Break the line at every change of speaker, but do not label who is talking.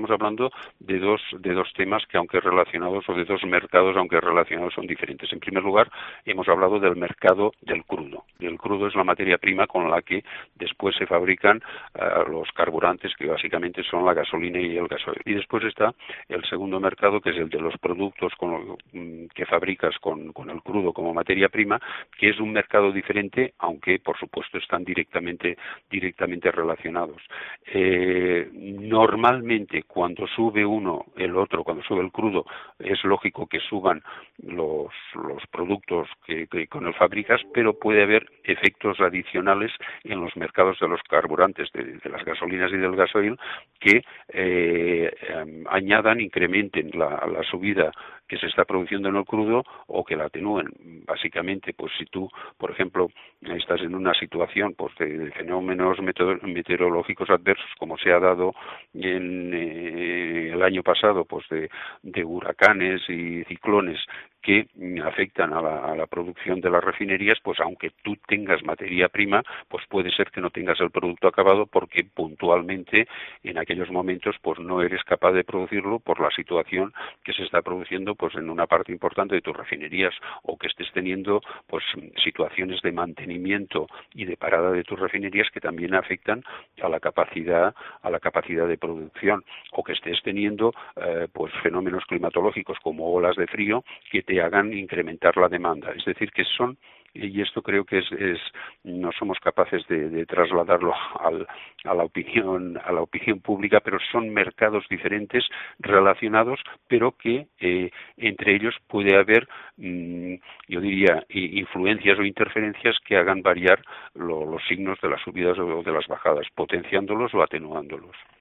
estamos hablando de dos temas que, aunque relacionados, o de dos mercados, aunque relacionados, son diferentes. En primer lugar, hemos hablado del mercado del crudo. El crudo es la materia prima con la que después se fabrican los carburantes, que básicamente son la gasolina y el gasoil. Y después está el segundo mercado, que es el de los productos que fabricas con el crudo como materia prima, que es un mercado diferente, aunque por supuesto están directamente relacionados. Normalmente cuando sube uno, el otro, cuando sube el crudo, es lógico que suban los productos que con el fabricas, pero puede haber efectos adicionales en los mercados de los carburantes, de las gasolinas y del gasoil, que añadan, incrementen la subida que se está produciendo en el crudo o que la atenúen. Básicamente, pues si tú, por ejemplo, estás en una situación pues de fenómenos meteorológicos adversos, como se ha dado en el año pasado, pues de huracanes y ciclones que afectan a la producción de las refinerías, pues aunque tú tengas materia prima, pues puede ser que no tengas el producto acabado porque puntualmente en aquellos momentos pues no eres capaz de producirlo por la situación que se está produciendo pues en una parte importante de tus refinerías, o que estés teniendo pues situaciones de mantenimiento y de parada de tus refinerías que también afectan a la capacidad de producción, o que estés teniendo pues fenómenos climatológicos como olas de frío que te hagan incrementar la demanda. Es decir, que son, y esto creo que no somos capaces de trasladarlo a la opinión pública, pero son mercados diferentes relacionados, pero que entre ellos puede haber, yo diría, influencias o interferencias que hagan variar los signos de las subidas o de las bajadas, potenciándolos o atenuándolos.